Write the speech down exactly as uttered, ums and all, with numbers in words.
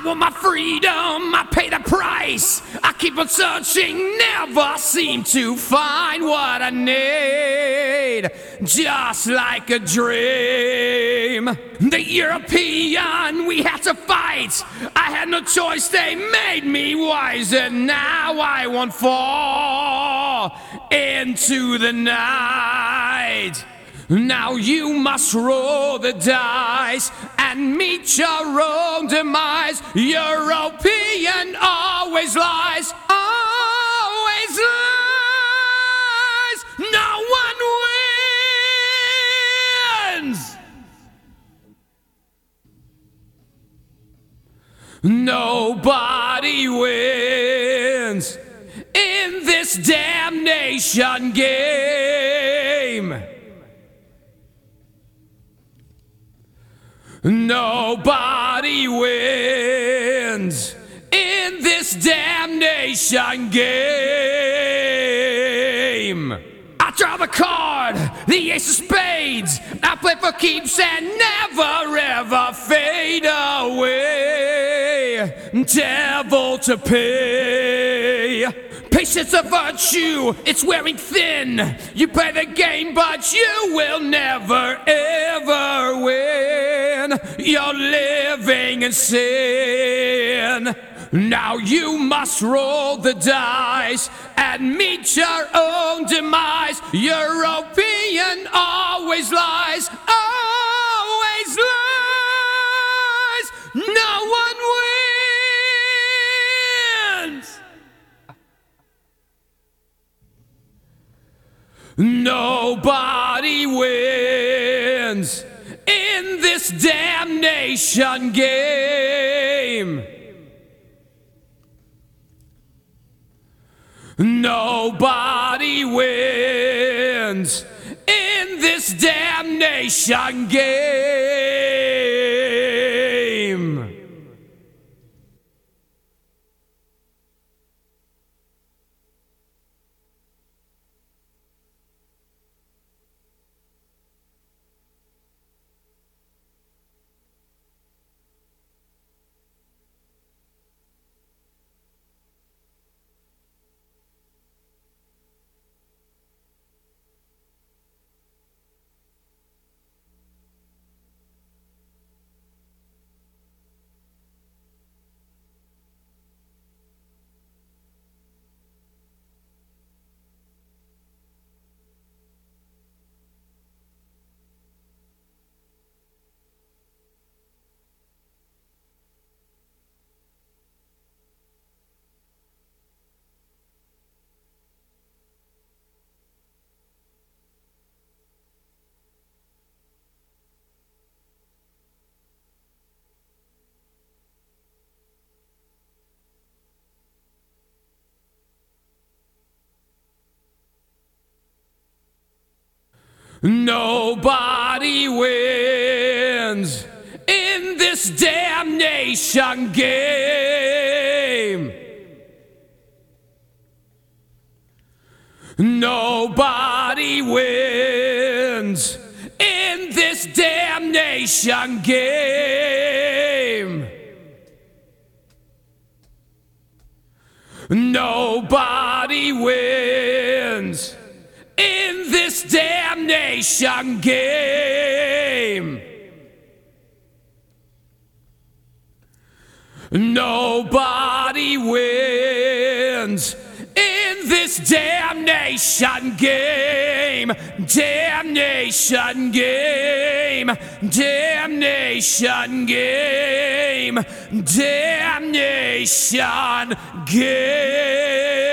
want my freedom, I pay the price. I keep on searching, never seem to find what I need. Just like a dream. The European, we had to fight. I had no choice, they made me wiser. Now I won't fall into the night. Now you must roll the dice and meet your own demise. European always lies, always lies. No one wins. Nobody wins in this damnation game. Nobody wins in this damnation game. I draw the card, the ace of spades. I play for keeps and never ever fade away. Devil to pay. Patience a virtue, it's wearing thin. You play the game, but you will never ever win. You're living in sin. Now you must roll the dice and meet your own demise. European always lies, always lies. No one wins. Nobody wins in this damnation game. Nobody wins in this damnation game. Nobody wins in this damnation game. Nobody wins in this damnation game. Nobody wins in this damnation game. Nobody wins in this damnation game. Damnation game. Damnation game. Damnation game.